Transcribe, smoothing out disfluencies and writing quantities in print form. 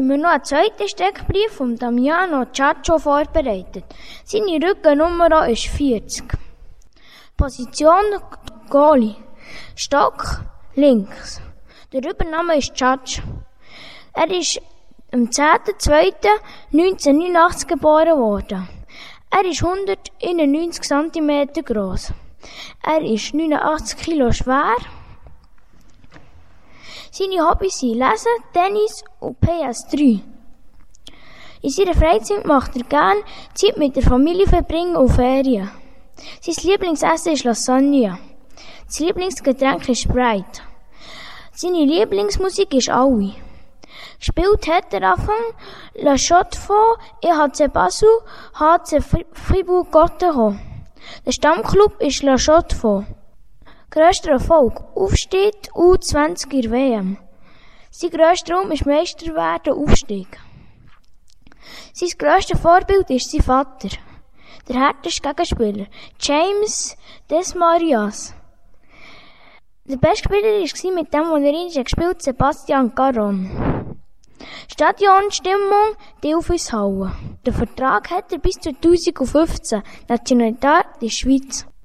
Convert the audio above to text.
Wir haben noch einen zweiten Steckbrief von Damiano Ciaccio vorbereitet. Seine Rückennummer ist 40. Position Goalie. Stock links. Der Übername ist Ciaccio. Er ist am 10.02.1989 geboren worden. Er ist 191 cm gross. Er ist 89 Kilo schwer. Seine Hobbys sind Lesen, Tennis und PS3. In seiner Freizeit macht er gerne Zeit mit der Familie verbringen und Ferien. Sein Lieblingsessen ist Lasagne. Das Lieblingsgetränk ist Sprite. Seine Lieblingsmusik ist Aui. Gespielt hat er Anfang La Chaux-de-Fonds, EHC Basel, HC Fribourg-Gotteron. Der Stammclub ist La Chaux-de-Fonds. Grösster Erfolg: Aufstieg U20 in der WM. Sein grösster Traum ist Meister werden, Aufstieg. Sein grösstes Vorbild ist sein Vater, der härteste Gegenspieler, James Desmarias. Der beste Spieler war mit dem, den er gespielt hat, Sebastian Caron. Stadionstimmung, Delfishalle. Den Vertrag hat er bis 2015. Nationalität die Schweiz.